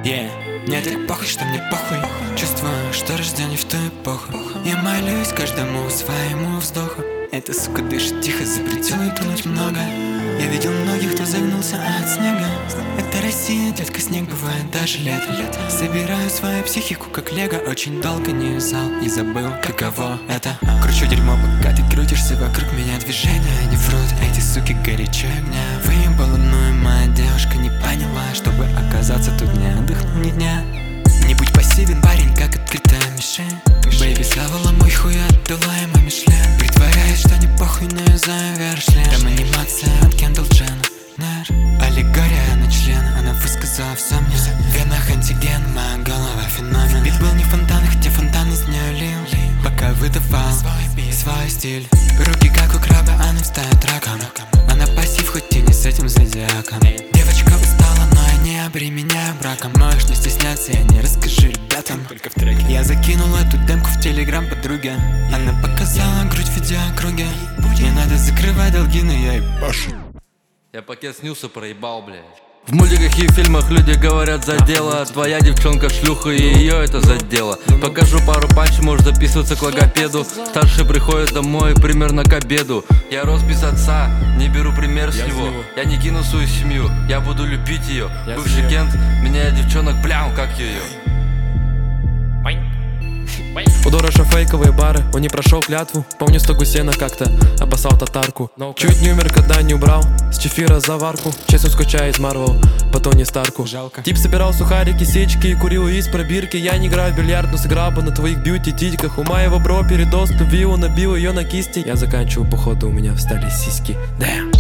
Мне так похуй, что мне похуй. Чувствую, что рожден не в ту эпоху. Я молюсь каждому своему вздоху. Эта сука дышит тихо, запретила и тонуть много. Я видел многих, кто загнулся от снега. Это Россия, детка, снег бывает даже летом. Собираю свою психику как лего. Очень долго не юзал и забыл, каково это. Кручу дерьмо, пока ты крутишься вокруг меня. Движения не врут, эти суки горячо огня. Выебала, но и моя девушка не поняла. Чтобы оказаться тут не отдохнул ни дня. Не будь пассивен, парень, как открытая мишень. Бэйби, схавала мой хуй, отдала ему Мишлен. Притворяюсь, что не похуй, но юзаю вершлен. Там анимация от Кендалл Дженнер. Аллегория на член, она высказала все мне. В венах антиген, моя голова феномен. Бит был не в фонтанах, хотя фонтан из нее лил. Пока выдавал свой стиль. Руки как у краба, она встает раком. Она пассив, хоть и не с этим зодиаком. Девочка устала, но я не обременяю браком. Можешь не стесняться, я не расскажу ребятам. Только в треке. Я закинул эту демку в телеграм подруге. Она показала грудь в видеокруге. Не надо закрывать долги, но я ебашу. Я пакет снюса проебал, блядь. В мультиках и фильмах люди говорят за дело. Твоя девчонка шлюха, и ее это задело. Покажу пару панчей, может записываться к логопеду. Старший приходит домой примерно к обеду. Я рос без отца, не беру пример с него. Я не кину свою семью, я буду любить ее. Бывший Кент, меня девчонок, блям, как ее. У Дороша фейковые бары, он не прошел клятву. Помню, 100 гусена как-то обоссал татарку. Чуть не умер, когда не убрал с чефира заварку. Честно скучает Марвел по Тони Старку. Жалко. Тип собирал сухарики, сечки и курил из пробирки. Я не играю в бильярд, но сыграл бы на твоих бьюти-титьках. У моего бро передоз, виллу набил ее на кисти. Я заканчиваю, походу у меня встали сиськи. Damn.